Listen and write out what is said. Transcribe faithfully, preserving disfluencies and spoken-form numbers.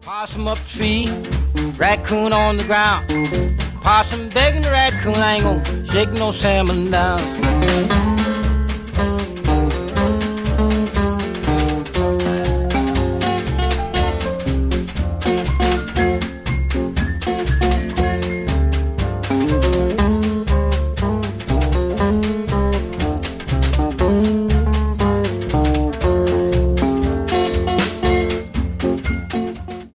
Possum up the tree, raccoon on the ground. Possum begging the raccoon, I ain't gonna shake no salmon down.